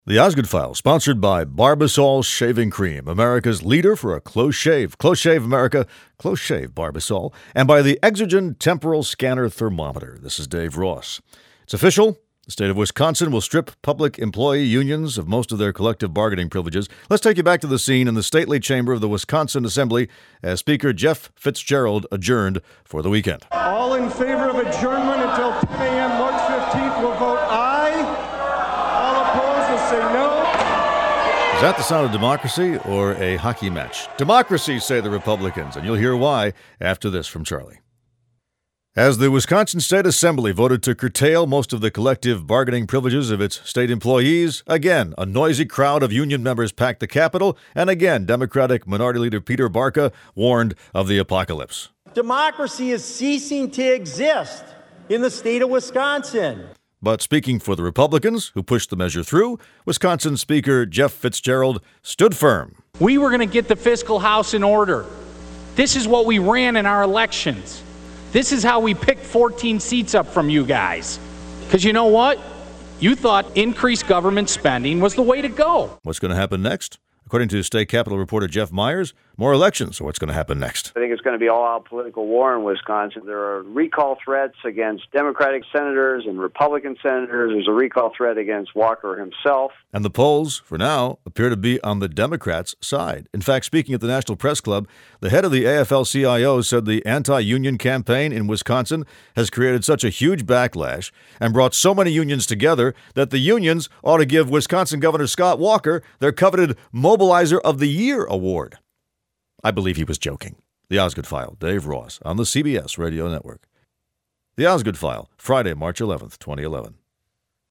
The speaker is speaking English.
The Osgood File, sponsored by Barbasol Shaving Cream, America's leader for a close shave. Close shave, America. Close shave, Barbasol. And by the Exergen Temporal Scanner Thermometer. This is Dave Ross. It's official. The state of Wisconsin will strip public employee unions of most of their collective bargaining privileges. Let's take you back to the scene in the stately chamber of the Wisconsin Assembly as Speaker Jeff Fitzgerald adjourned for the weekend. All in favor of adjournment until 10 a.m. March 15th will vote aye. All opposed will say no. Is that the sound of democracy or a hockey match? Democracy, say the Republicans, and you'll hear why after this from Charlie. As the Wisconsin State Assembly voted to curtail most of the collective bargaining privileges of its state employees, again, a noisy crowd of union members packed the Capitol, and again, Democratic Minority Leader Peter Barca warned of the apocalypse. Democracy is ceasing to exist in the state of Wisconsin. But speaking for the Republicans, who pushed the measure through, Wisconsin Speaker Jeff Fitzgerald stood firm. We were going to get the fiscal house in order. This is what we ran in our elections. This is how we picked 14 seats up from you guys. Because you know what? You thought increased government spending was the way to go. What's going to happen next? According to State Capitol reporter Jeff Myers, more elections. So what's going to happen next? I think it's going to be all-out political war in Wisconsin. There are recall threats against Democratic senators and Republican senators. There's a recall threat against Walker himself. And the polls, for now, appear to be on the Democrats' side. In fact, speaking at the National Press Club, the head of the AFL-CIO said the anti-union campaign in Wisconsin has created such a huge backlash and brought so many unions together that the unions ought to give Wisconsin Governor Scott Walker their coveted Mobilizer of the Year award. I believe he was joking. The Osgood File, Dave Ross, on the CBS Radio Network. The Osgood File, Friday, March 11th, 2011.